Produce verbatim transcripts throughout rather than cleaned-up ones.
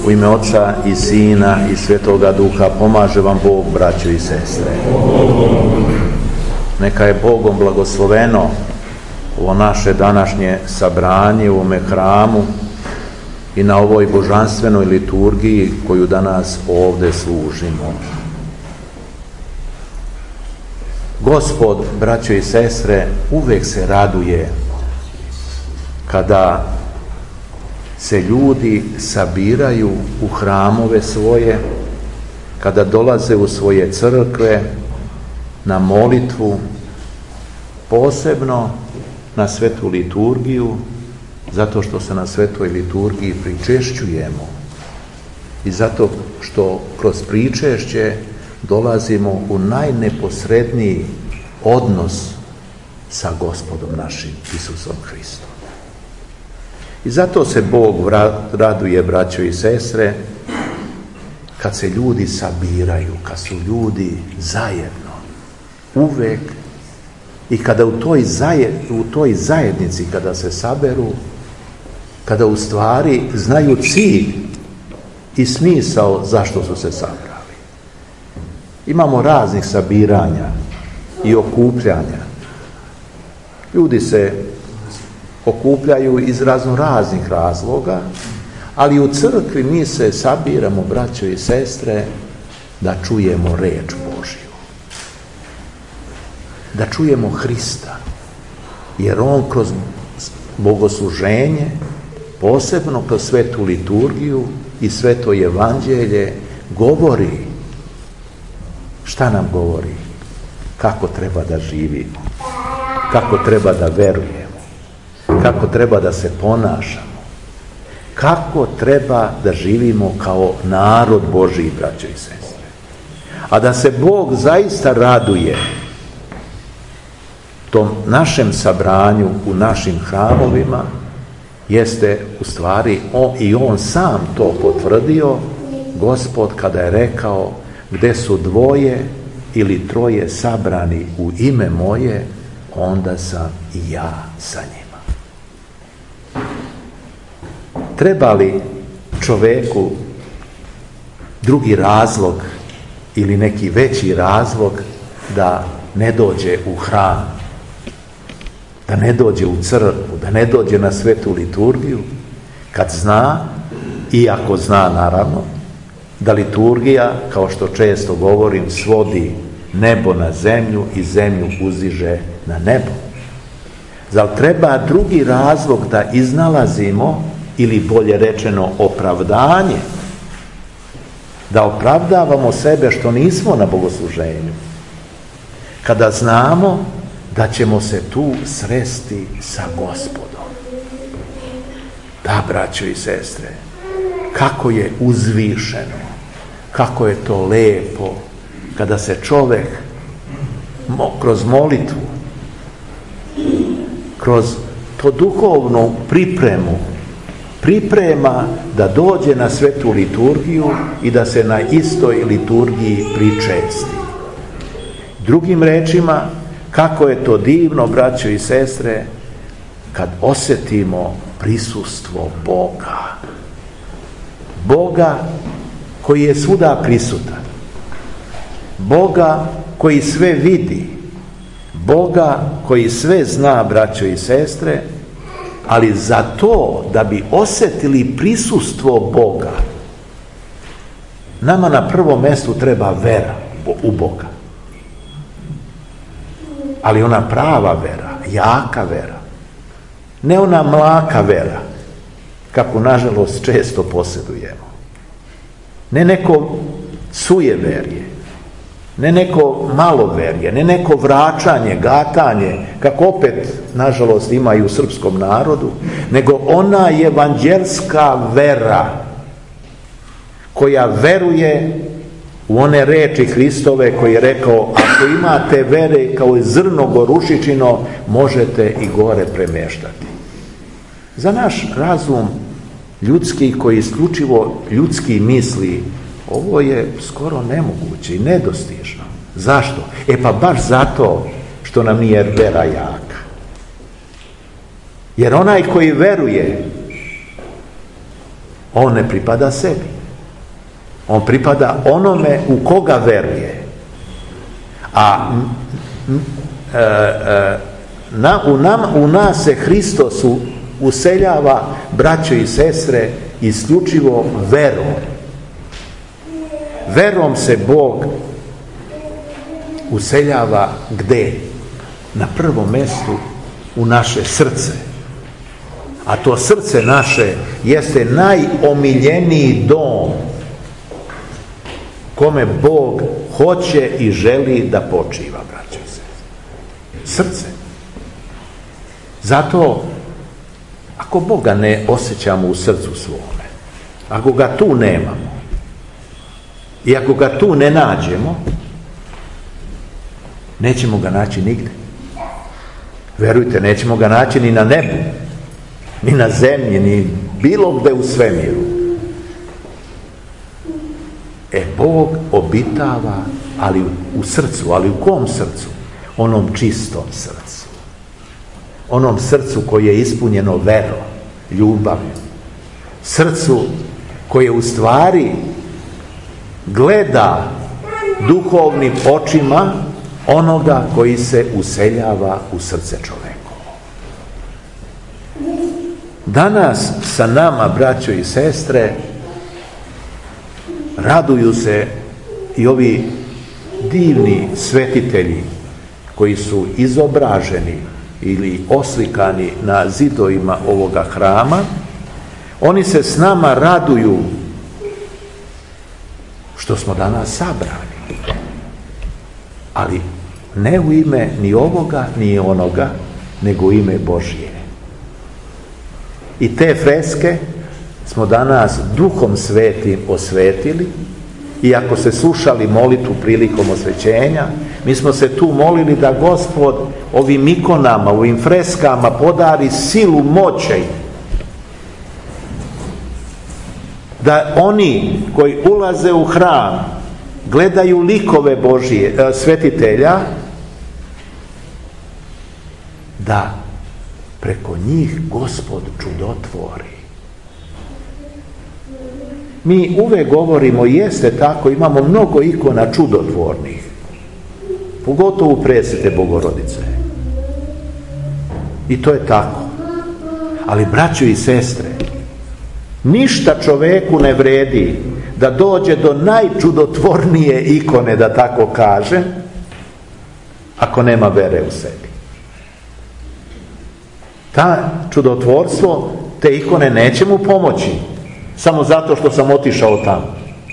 U ime Oca i Sina i Svetoga Duha pomaže vam Bog, braćo i sestre. Neka je Bogom blagosloveno ovo naše današnje sabranje u ovome hramu i na ovoj božanstvenoj liturgiji koju danas ovdje služimo. Gospod, braćo i sestre, uvijek se raduje kada se ljudi sabiraju u hramove svoje, kada dolaze u svoje crkve na molitvu, posebno na svetu liturgiju, zato što se na svetoj liturgiji pričešćujemo i zato što kroz pričešće dolazimo u najneposredniji odnos sa Gospodom našim Isusom Hristom. I zato se Bog raduje, braćo i sestre, kad se ljudi sabiraju, kad su ljudi zajedno, uvek, i kada u toj, zajed, u toj zajednici, kada se saberu, kada u stvari znaju cilj i smisao zašto su se sabrali. Imamo raznih sabiranja i okupljanja. Ljudi se okupljaju iz razno raznih razloga, ali u crkvi mi se sabiramo, braćo i sestre, da čujemo reč Božju, da čujemo Hrista, jer On kroz bogosluženje, posebno kroz svetu liturgiju i sveto evanđelje, govori. Šta nam govori? Kako treba da živimo, kako treba da verujemo, kako treba da se ponašamo, kako treba da živimo kao narod Božji, braćo i sestre. A da se Bog zaista raduje tom našem sabranju u našim hramovima, jeste u stvari on, i On sam to potvrdio, Gospod, kada je rekao: gde su dvoje ili troje sabrani u ime moje, onda sam i ja sa njima. Treba li čoveku drugi razlog ili neki veći razlog da ne dođe u hram, da ne dođe u crkvu, da ne dođe na svetu liturgiju, kad zna, iako zna naravno, da liturgija, kao što često govorim, svodi nebo na zemlju i zemlju uziže na nebo? Zar treba drugi razlog da iznalazimo, ili bolje rečeno opravdanje, da opravdavamo sebe što nismo na bogosluženju, kada znamo da ćemo se tu sresti sa Gospodom? Da, braćo i sestre, kako je uzvišeno, kako je to lepo kada se čovjek kroz molitvu, kroz to duhovnu pripremu priprema da dođe na svetu liturgiju i da se na istoj liturgiji pričesti. Drugim rečima, kako je to divno, braćo i sestre, kad osjetimo prisustvo Boga. Boga koji je svuda prisutan. Boga koji sve vidi. Boga koji sve zna, braćo i sestre, ali za to da bi osjetili prisustvo Boga, nama na prvom mjestu treba vera u Boga. Ali ona prava vera, jaka vera. Ne ona mlaka vera, kako nažalost često posjedujemo. Ne neko sujeverje, ne neko maloverje, ne neko vraćanje, gatanje, kako opet nažalost ima i u srpskom narodu, nego ona evanđelska vera koja veruje u one reči Hristove koji je rekao: ako imate vere kao zrno gorušičino, možete i gore premještati. Za naš razum ljudski, koji isključivo ljudski misli, ovo je skoro nemoguće i nedostižno. Zašto? E pa baš zato što nam nije vera jaka. Jer onaj koji veruje, on ne pripada sebi. On pripada onome u koga veruje. A m, e, e, na, u, nam, u nas se Hristos useljava, braćo i sestre, isključivo verom. Verom se Bog useljava gde? Na prvom mjestu u naše srce. A to srce naše jeste najomiljeniji dom kome Bog hoće i želi da počiva, braćo i sestre. Srce. Zato, ako Boga ne osjećamo u srcu svome, ako ga tu nemamo i ako ga tu ne nađemo, nećemo ga naći nigde. Verujte, nećemo ga naći ni na nebu, ni na zemlji, ni bilo gde u svemiru. E, Bog obitava, ali u srcu, ali u kom srcu? Onom čistom srcu. Onom srcu koje je ispunjeno verom, ljubavlju. Srcu koje u stvari gleda duhovnim očima onoga koji se useljava u srce čoveku. Danas sa nama, braćo i sestre, raduju se i ovi divni svetitelji koji su izobraženi ili oslikani na zidovima ovoga hrama. Oni se s nama raduju što smo danas sabrani. Ali ne u ime ni ovoga, ni onoga, nego u ime Božije. I te freske smo danas Duhom Svetim osvetili, i ako se slušali molitvu prilikom osvećenja, mi smo se tu molili da Gospod ovim ikonama, ovim freskama podari silu moći, da oni koji ulaze u hram gledaju likove Božije, svetitelja, da preko njih Gospod čudotvori. Mi uvek govorimo, jeste tako, imamo mnogo ikona čudotvornih, pogotovo presvete Bogorodice. I to je tako. Ali, braćo i sestre, ništa čoveku ne vredi da dođe do najčudotvornije ikone, da tako kaže, ako nema vere u sebi. Ta čudotvorstvo, te ikone neće mu pomoći samo zato što sam otišao tamo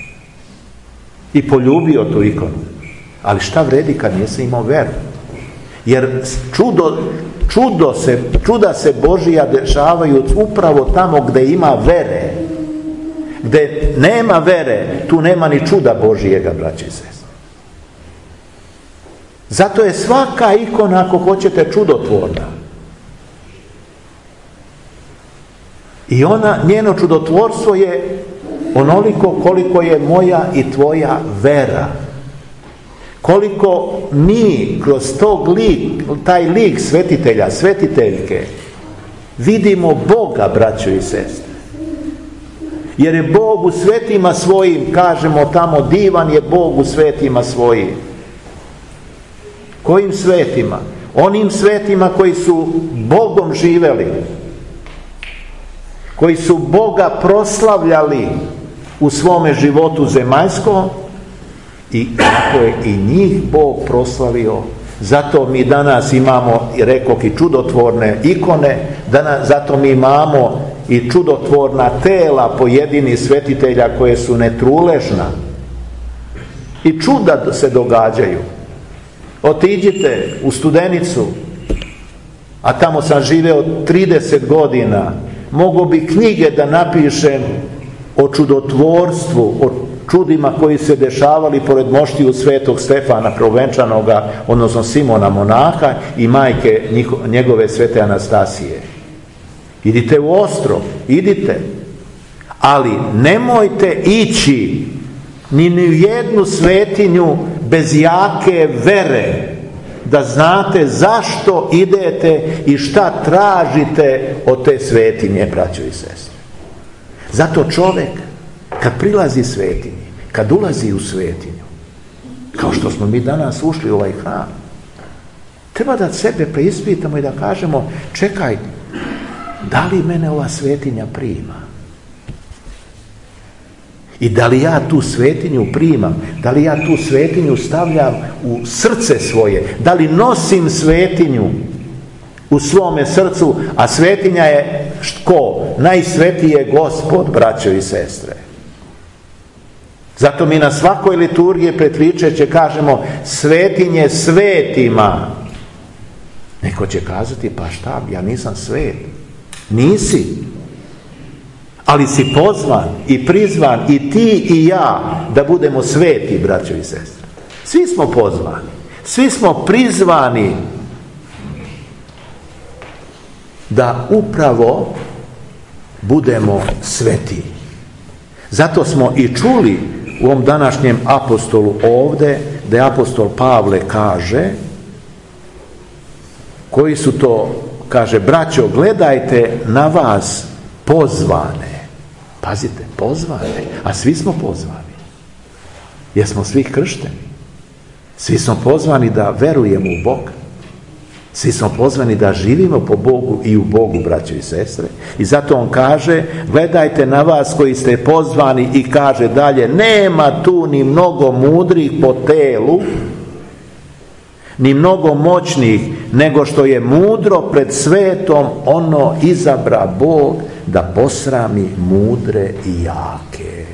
i poljubio tu ikonu. Ali šta vredi kad nisam imao veru? Jer čudo, čudo se, čuda se Božija dešavaju upravo tamo gde ima vere. Gde nema vere, tu nema ni čuda Božijega, braći i sestre. Zato je svaka ikona, ako hoćete, čudotvorna. I ona, njeno čudotvorstvo je onoliko koliko je moja i tvoja vera. Koliko mi kroz tog lik, taj lik svetitelja, svetiteljke, vidimo Boga, braćo i sestre. Jer je Bog u svetima svojim, kažemo tamo, divan je Bog u svetima svojim. Kojim svetima? Onim svetima koji su Bogom živeli, koji su Boga proslavljali u svome životu zemaljskom, i kako je i njih Bog proslavio. Zato mi danas imamo, rekoh, i čudotvorne ikone, danas, zato mi imamo i čudotvorna tela pojedinih svetitelja koje su netruležna. I čuda se događaju. Otiđite u Studenicu, a tamo sam živeo trideset godina, mogu bi knjige da napišem o čudotvorstvu, o čudima koji se dešavali pored moštiju svetog Stefana Prvenčanoga, odnosno Simona monaha i majke njegove svete Anastasije. Idite u Ostrog, idite, ali nemojte ići ni u jednu svetinju bez jake vere, da znate zašto idete i šta tražite od te svetinje, braćo i sestre. Zato čovjek, kad prilazi svetinji, kad ulazi u svetinju, kao što smo mi danas ušli u ovaj hram, treba da sebe preispitamo i da kažemo, čekaj, da li mene ova svetinja prima? I da li ja tu svetinju primam? Da li ja tu svetinju stavljam u srce svoje? Da li nosim svetinju u svome srcu? A svetinja je ko? Najsvetiji je Gospod, braćo i sestre. Zato mi na svakoj liturgiji pred pričešće kažemo svetinje svetima. Neko će kazati, pa šta, ja nisam svet. Nisi. Ali si pozvan i prizvan i ti i ja da budemo sveti, braćo i sestre. Svi smo pozvani. Svi smo prizvani da upravo budemo sveti. Zato smo i čuli u ovom današnjem apostolu ovdje, da je apostol Pavle kaže, koji su to, kaže, braćo, gledajte na vas pozvane. Pazite, pozvane, a svi smo pozvani. Jer smo svi kršteni. Svi smo pozvani da verujemo u Boga. Svi smo pozvani da živimo po Bogu i u Bogu, braćo i sestre. I zato on kaže, gledajte na vas koji ste pozvani, i kaže dalje, nema tu ni mnogo mudrih po telu, ni mnogo moćnih, nego što je mudro pred svetom, ono izabra Bog da posrami mudre i jake.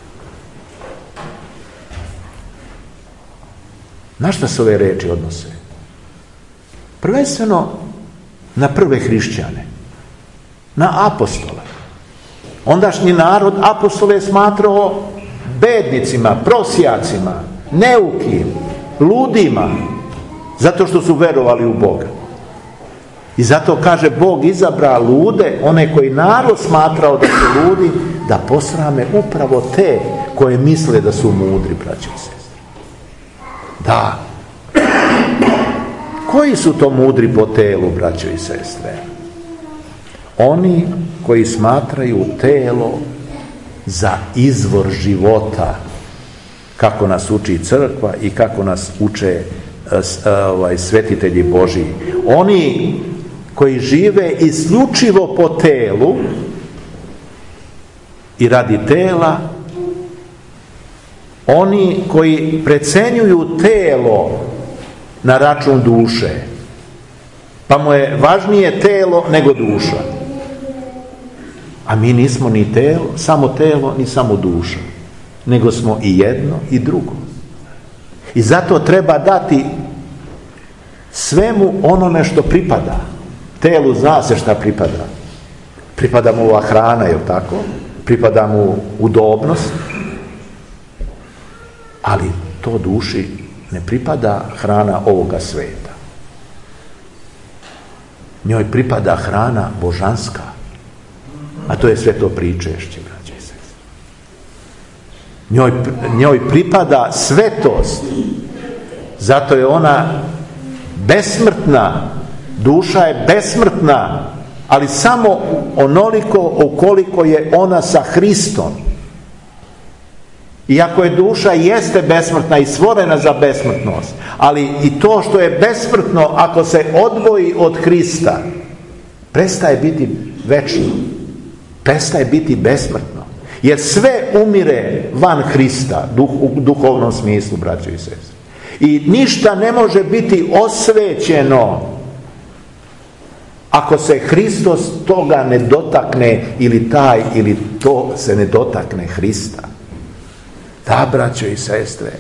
Na šta se ove reči odnose? Prvenstveno na prve hrišćane, na apostole. Ondašnji narod apostole je smatrao bednicima, prosjacima, neukim, ludima, zato što su verovali u Boga. I zato kaže, Bog izabra lude, one koji narod smatrao da su ludi, da posrame upravo te koje misle da su mudri, braćo i sestre. Da. Koji su to mudri po telu, braćo i sestre? Oni koji smatraju telo za izvor života, kako nas uči crkva i kako nas uče ovaj, svetitelji Božji. Oni koji žive isključivo po telu i radi tela, oni koji precenjuju telo na račun duše, pa mu je važnije telo nego duša. A mi nismo ni telo, samo telo, ni samo duša, nego smo i jedno i drugo. I zato treba dati svemu onome što pripada. Telu zna se šta pripada. Pripada mu ova hrana, je li tako? Pripada mu udobnost. Ali to duši ne pripada hrana ovoga sveta. Njoj pripada hrana božanska. A to je sveto pričešće, braće i sestre. Njoj, njoj pripada svetost. Zato je ona besmrtna. Duša je besmrtna, ali samo onoliko ukoliko je ona sa Hristom. Iako je duša jeste besmrtna i stvorena za besmrtnost, ali i to što je besmrtno, ako se odvoji od Hrista, prestaje biti večno, prestaje biti besmrtno. Jer sve umire van Hrista, duh, u duhovnom smislu, braćo i sestre. I ništa ne može biti osvećeno ako se Hristos toga ne dotakne, ili taj ili to se ne dotakne Hrista. Da, braćo i sestre,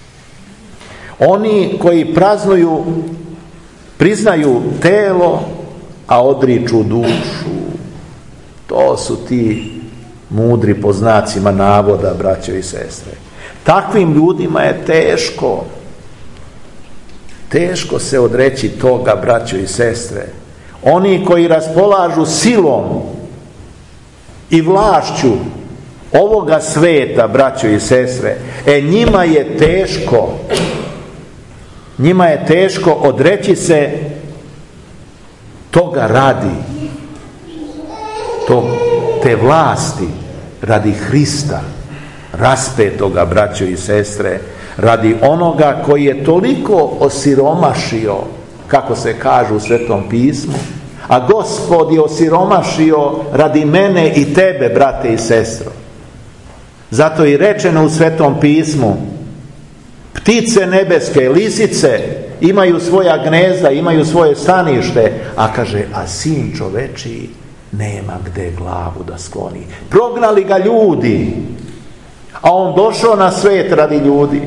oni koji praznuju, priznaju telo, a odriču dušu, to su ti mudri po znacima navoda, braćo i sestre. Takvim ljudima je teško, teško se odreći toga, braćo i sestre. Oni koji raspolažu silom i vlašću ovoga sveta, braćo i sestre, e njima je teško, njima je teško odreći se toga radi, to, te vlasti radi Hrista, raspetoga, braćo i sestre, radi onoga koji je toliko osiromašio, kako se kaže u Svetom pismu, a Gospod je osiromašio radi mene i tebe, brate i sestro. Zato i rečeno u Svetom pismu, ptice nebeske, lisice imaju svoja gnezda, imaju svoje stanište, a kaže, a sin čovečiji nema gde glavu da skloni. Prognali ga ljudi, a on došao na svet radi ljudi.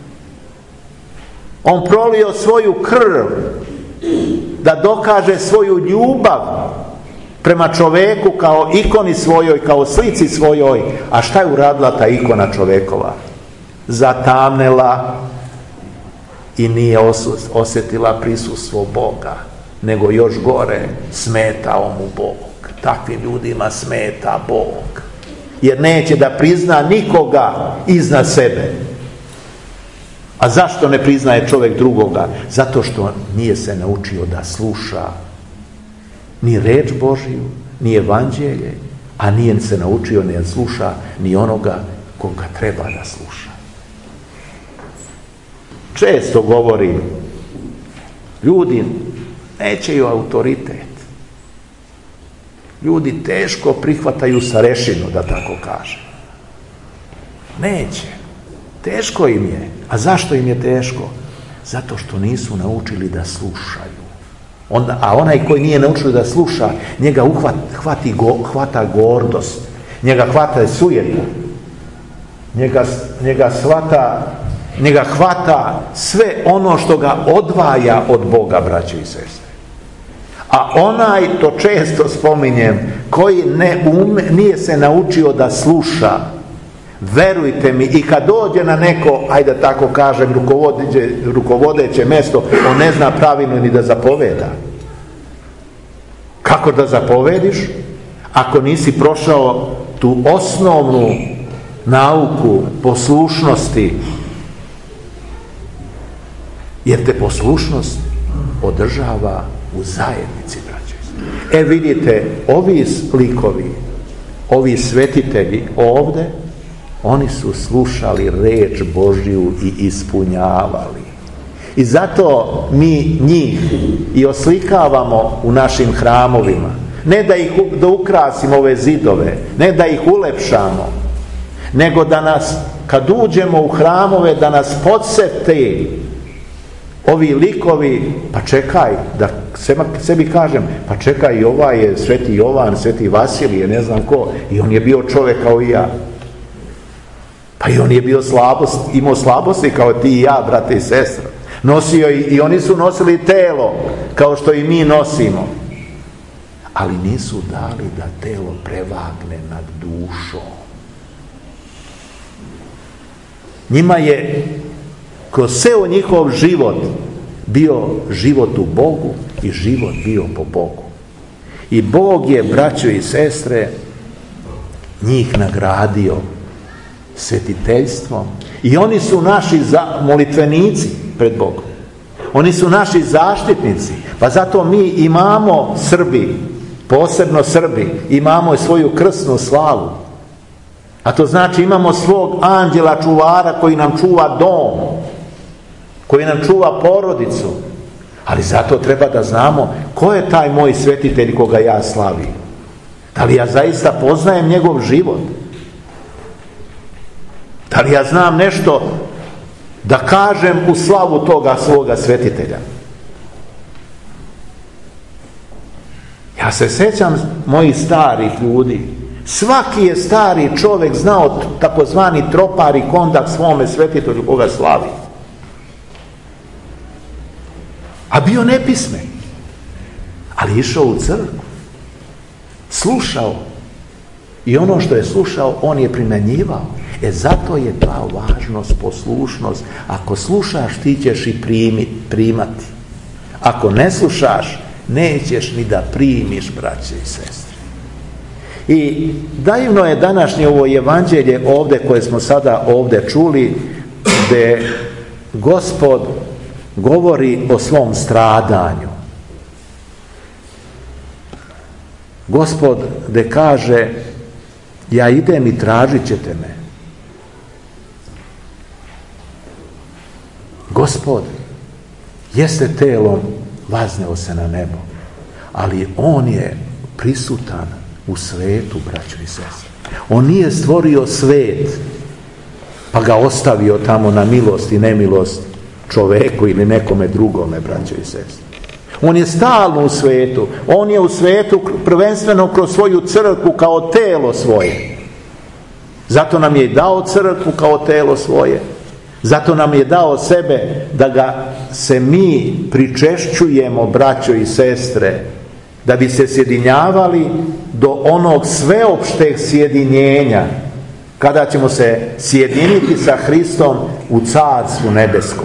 On prolio svoju krv da dokaže svoju ljubav prema čoveku kao ikoni svojoj, kao slici svojoj. A šta je uradila ta ikona čovekova? Zatamnela i nije osjetila prisustvo Boga, nego još gore, smetao mu Bog. Takvim ljudima smeta Bog, jer neće da prizna nikoga iznad sebe. A zašto ne priznaje čovjek drugoga? Zato što nije se naučio da sluša ni reč Božiju, ni evanđelje, a nije se naučio ne sluša ni onoga koga treba da sluša. Često govorim, ljudi nećeju autoritet. Ljudi teško prihvataju starešinu, da tako kažem. Neće. Teško im je. A zašto im je teško? Zato što nisu naučili da slušaju. Onda, a onaj koji nije naučio da sluša, njega uhvat, hvati, go, hvata gordost, njega hvata sujeta, njega, njega, hvata, njega hvata sve ono što ga odvaja od Boga, braćo i sestre. A onaj, to često spominjem, koji ne ume, nije se naučio da sluša, verujte mi, i kad dođe na neko, ajde tako kažem, rukovodeće, rukovodeće mesto, on ne zna pravilno ni da zapoveda. Kako da zapovediš ako nisi prošao tu osnovnu nauku poslušnosti? Jer te poslušnost održava u zajednici, braće. E vidite, ovi likovi, ovi svetitelji ovde, oni su slušali reč Božju i ispunjavali. I zato mi njih i oslikavamo u našim hramovima. Ne da ih da ukrasimo ove zidove, ne da ih ulepšamo, nego da nas, kad uđemo u hramove, da nas podsjete ovi likovi, pa čekaj, da sebi kažem, pa čekaj, i ovaj je sveti Jovan, sveti Vasilije, ne znam ko, i on je bio čovjek kao i ja. Pa i on je bio slabost, imao slabosti kao ti i ja, brate i sestra. Nosio i, i oni su nosili telo, kao što i mi nosimo. Ali nisu dali da telo prevagne nad dušom. Njima je kroz ceo njihov život bio život u Bogu i život bio po Bogu. I Bog je, braćo i sestre, njih nagradio svetiteljstvom. I oni su naši molitvenici pred Bogom. Oni su naši zaštitnici. Pa zato mi imamo, Srbi, posebno Srbi, imamo svoju krsnu slavu. A to znači imamo svog anđela čuvara koji nam čuva dom, koji nam čuva porodicu. Ali zato treba da znamo ko je taj moj svetitelj koga ja slavim. Da li ja zaista poznajem njegov život? Da li ja znam nešto da kažem u slavu toga svoga svetitelja? Ja se sjećam mojih starih ljudi. Svaki je stari čovjek znao takozvani tropar i kondak svome svetitelju koga slavi. A bio nepismen. Ali išao u crkvu. Slušao. I ono što je slušao, on je primjenjivao. E zato je ta važnost, poslušnost. Ako slušaš, ti ćeš i primi, primati. Ako ne slušaš, nećeš ni da primiš, braće i sestre. I divno je današnje ovo evanđelje ovdje koje smo sada ovdje čuli, gdje Gospod govori o svom stradanju. Gospod gdje kaže, ja idem i tražit ćete me. Gospod jeste telom vazneo se na nebo, ali on je prisutan u svetu, braćo i sestre. On nije stvorio svet pa ga ostavio tamo na milost i nemilost čoveku ili nekome drugome, braćo i sestre. On je stalno u svetu. On je u svetu prvenstveno kroz svoju crkvu kao telo svoje. Zato nam je dao crkvu kao telo svoje. Zato nam je dao sebe da ga se mi pričešćujemo, braćo i sestre, da bi se sjedinjavali do onog sveopšteg sjedinjenja, kada ćemo se sjediniti sa Hristom u Carstvu nebeskom.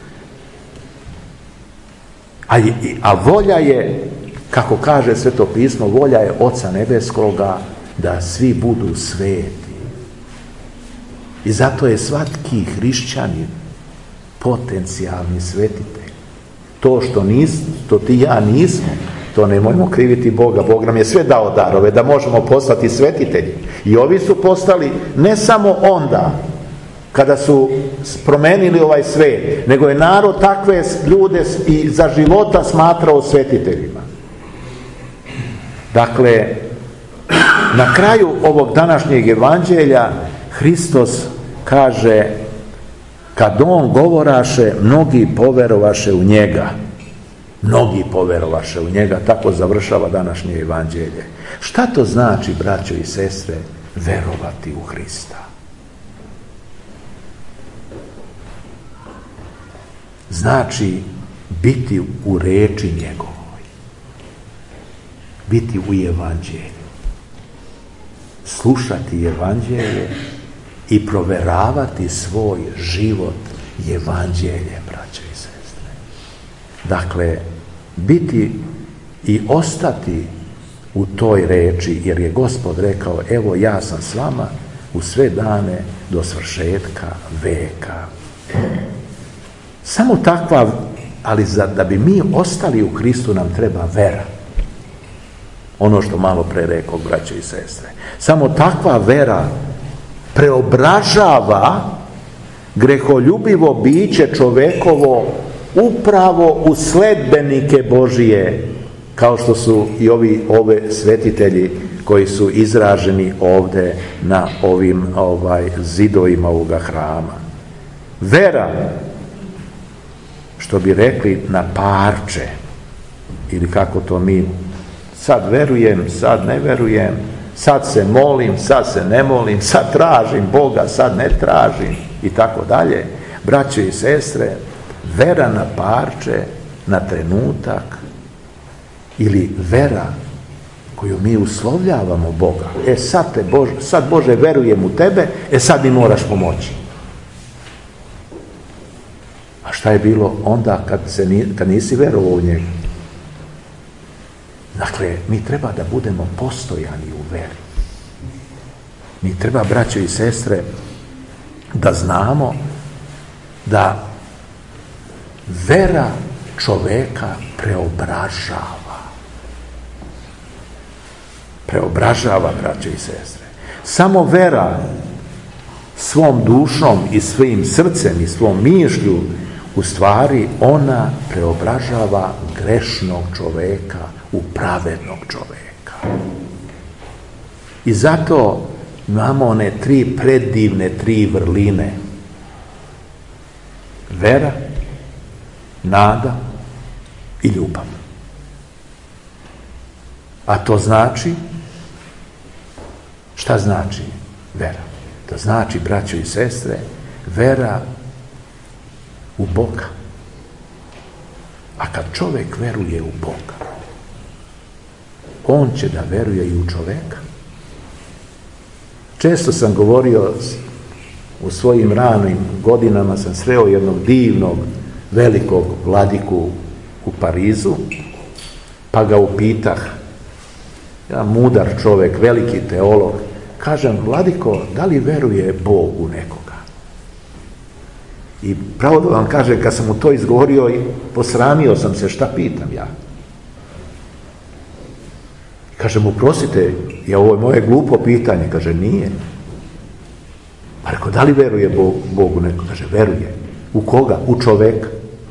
A, a volja je, kako kaže Sveto pismo, volja je Oca nebeskoga da svi budu sveti. I zato je svaki hrišćanin potencijalni svetitelj. To što nis, to ti ja nismo, to nemojmo kriviti Boga. Bog nam je sve dao darove da možemo postati svetitelji. I ovi su postali ne samo onda kada su promenili ovaj svet, nego je narod takve ljude i za života smatrao svetiteljima. Dakle, na kraju ovog današnjeg evanđelja Hristos kaže, kad on govoraše, mnogi poverovaše u njega. Mnogi poverovaše u njega, tako završava današnje evanđelje. Šta to znači, braćo i sestre, verovati u Hrista? Znači biti u reči njegovoj, biti u evanđelju, slušati evanđelje i proveravati svoj život evanđeljem, braćo i sestre. Dakle, biti i ostati u toj reči, jer je Gospod rekao, evo ja sam s vama u sve dane do svršetka veka. Samo takva, ali za, da bi mi ostali u Hristu nam treba vera. Ono što malo pre rekao, braćo i sestre. Samo takva vera preobražava greholjubivo biće čovekovo upravo u sledbenike Božije, kao što su i ovi ove svetitelji koji su izraženi ovde na ovim ovaj, zidovima ovoga hrama. Vera, što bi rekli, na parče, ili kako to mi, sad verujem, sad ne verujem, sad se molim, sad se ne molim, sad tražim Boga, sad ne tražim, i tako dalje. Braćo i sestre, vera na parče, na trenutak, ili vera koju mi uslovljavamo Boga. E sad, te Bože, sad Bože verujem u tebe, e sad mi moraš pomoći. A šta je bilo onda kad, se, kad nisi verovao u njega? Dakle, mi treba da budemo postojani u veri. Mi treba, braćo i sestre, da znamo da vera čoveka preobražava. Preobražava, braćo i sestre. Samo vera svom dušom i svojim srcem i svom mišlju, u stvari ona preobražava grešnog čoveka u pravednog čoveka. I zato imamo one tri predivne tri vrline. Vera, nada i ljubav. A to znači, šta znači vera? To znači, braćo i sestre, vera u Boga. A kad čovjek veruje u Boga, on će da veruje i u čovjeka. Često sam govorio, u svojim ranim godinama sam sreo jednog divnog, velikog vladiku u Parizu, pa ga upitah, ja mudar čovjek, veliki teolog, kažem, vladiko, da li veruje Bog u nekoga? I pravo da vam kažem, kad sam mu to izgovorio, posramio sam se, šta pitam ja? Kaže mu, prosite, je ovo moje glupo pitanje? Kaže, nije. Pa rekao, da li veruje Bog, Bogu neko? Kaže, veruje. U koga? U čoveka.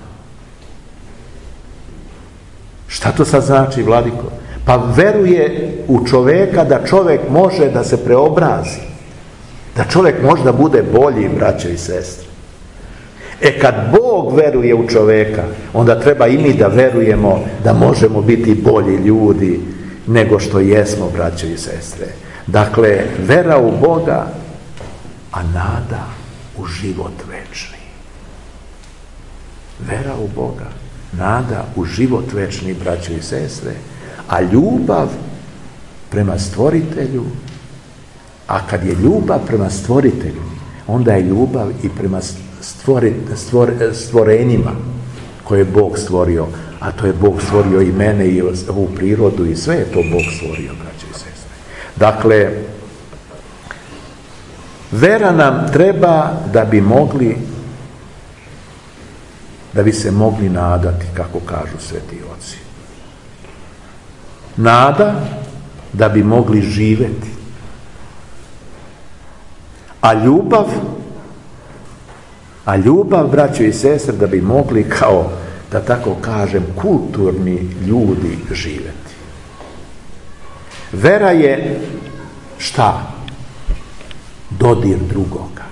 Šta to sad znači, vladiko? Pa veruje u čoveka da čovjek može da se preobrazi. Da čovjek može da bude bolji, braćo i sestre. E kad Bog veruje u čoveka, onda treba i mi da verujemo da možemo biti bolji ljudi nego što jesmo, braćo i sestre. Dakle, vera u Boga, a nada u život večni. Vera u Boga, nada u život večni, braćo i sestre, a ljubav prema stvoritelju, a kad je ljubav prema stvoritelju, onda je ljubav i prema stvori, stvor, stvorenjima koje je Bog stvorio, a to je Bog stvorio i mene i ovu prirodu i sve je to Bog stvorio, braćo i sestre. Dakle, vera nam treba da bi mogli, da bi se mogli nadati, kako kažu sveti oci. Nada da bi mogli živjeti. A ljubav, a ljubav, braćo i sestre, da bi mogli, kao, da tako kažem, kulturni ljudi živjeti. Vera je šta? Dodir drugoga.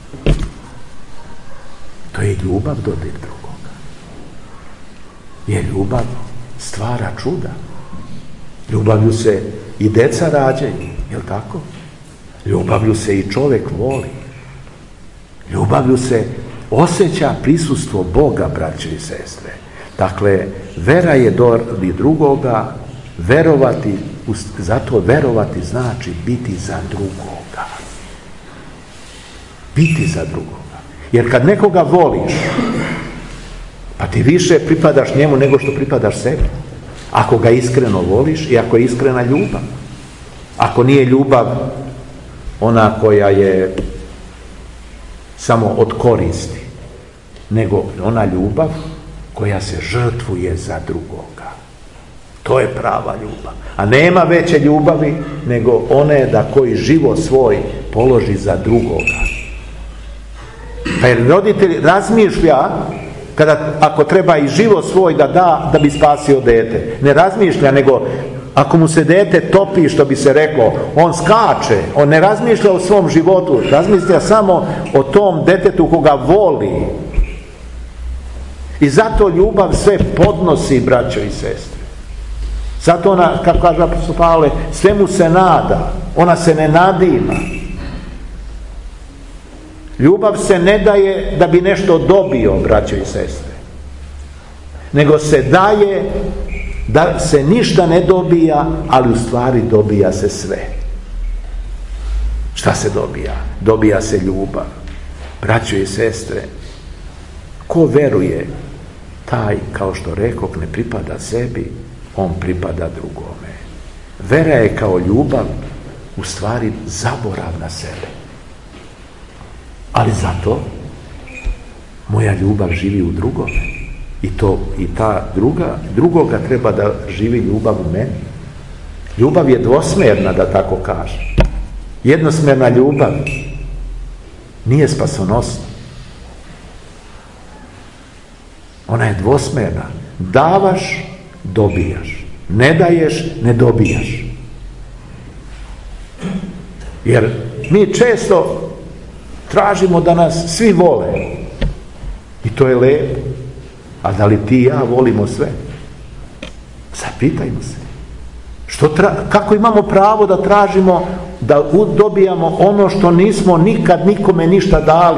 To je ljubav, dodir drugoga. Jer ljubav stvara čuda. Ljubavlju se i deca rađaju, jel tako? Ljubavlju se i čovjek voli. Ljubavlju se osjeća prisustvo Boga, braće i sestre. Dakle, vera je dodir drugoga, verovati, zato verovati znači biti za drugoga. Biti za drugoga. Jer kad nekoga voliš, pa ti više pripadaš njemu nego što pripadaš sebi. Ako ga iskreno voliš i ako je iskrena ljubav. Ako nije ljubav ona koja je samo od koristi, nego ona ljubav koja se žrtvuje za drugoga. To je prava ljubav. A nema veće ljubavi nego one da koji život svoj položi za drugoga. Pa jer roditelj razmišlja kada, ako treba i život svoj da da, da bi spasio dete. Ne razmišlja, nego ako mu se dete topi, što bi se reklo, on skače, on ne razmišlja o svom životu, razmišlja samo o tom detetu koga voli. I zato ljubav sve podnosi, braćo i sestre. Zato ona, kako kaže apostol Pavle, sve mu se nada, ona se ne nadima. Ljubav se ne daje da bi nešto dobio, braćo i sestre, nego se daje da se ništa ne dobija, ali u stvari dobija se sve. Šta se dobija? Dobija se ljubav. Braćo i sestre, ko veruje, taj, kao što rekoh, ne pripada sebi, on pripada drugome. Vera je kao ljubav u stvari zaborav na sebe. Ali zato moja ljubav živi u drugome. I to, i ta druga, drugoga treba da živi ljubav u meni. Ljubav je dvosmerna, da tako kažem. Jednosmerna ljubav nije spasonosna. Ona je dvosmerna. Davaš, dobijaš. Ne daješ, ne dobijaš. Jer mi često tražimo da nas svi vole. I to je lepo. A da li ti i ja volimo sve? Zapitajmo se. Što tra, kako imamo pravo da tražimo da dobijamo ono što nismo nikad nikome ništa dali?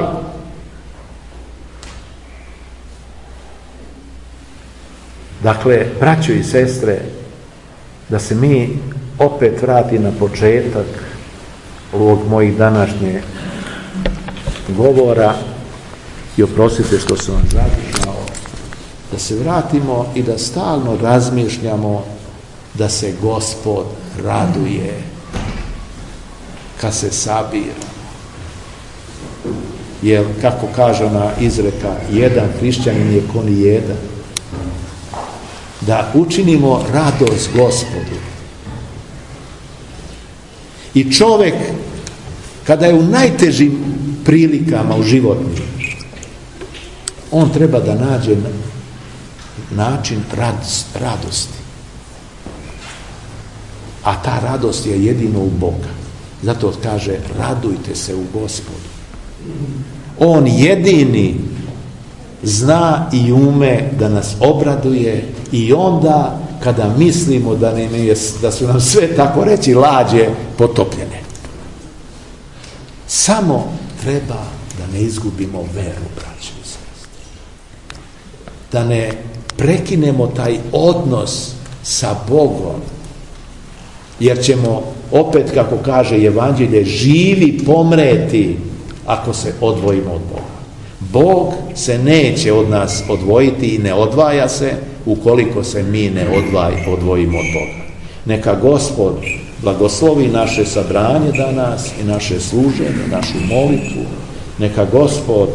Dakle, braćo i sestre, da se mi opet vrati na početak ovog mojih današnje govora i oprostite što sam vam zadržao, da se vratimo i da stalno razmišljamo da se Gospod raduje kad se sabiramo. Jer, kako kaže ona izreka, jedan hrišćanin je ko ni jedan. Da učinimo radost Gospodu. I čovjek, kada je u najtežim prilikama u životnim, On treba da nađe način radost, radosti. A ta radost je jedino u Boga. Zato kaže, radujte se u Gospodu. On jedini zna i ume da nas obraduje i onda kada mislimo da, nam je, da su nam sve, tako reći, lađe potopljene. Samo treba da ne izgubimo veru, braći i sestre. Da ne prekinemo taj odnos sa Bogom. Jer ćemo, opet kako kaže Evanđelje, živi pomreti ako se odvojimo od Boga. Bog se neće od nas odvojiti i ne odvaja se ukoliko se mi ne odvaj, odvojimo od Boga. Neka Gospod blagoslovi naše sabranje danas i naše služenje, našu molitvu. Neka Gospod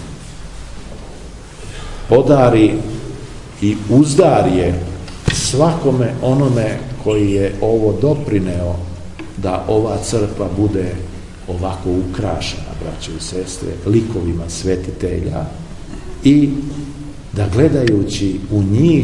podari i uzdarje svakome onome koji je ovo doprineo da ova crkva bude ovako ukrašena, braće i sestre, likovima svetitelja i da gledajući u njih,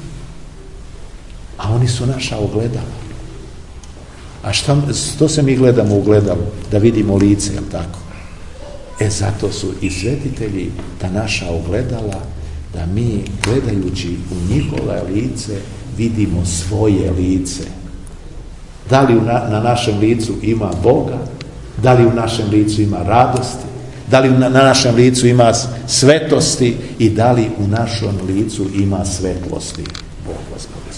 a oni su naša ogledala. A šta, što se mi gledamo u ogledalu? Da vidimo lice, jel tako? E zato su i svetitelji ta naša ogledala, da mi gledajući u njihova lice vidimo svoje lice. Da li na, na našem licu ima Boga, da li u našem licu ima radosti, da li na, na našem licu ima svetosti i da li u našem licu ima svetlosti. Bog vas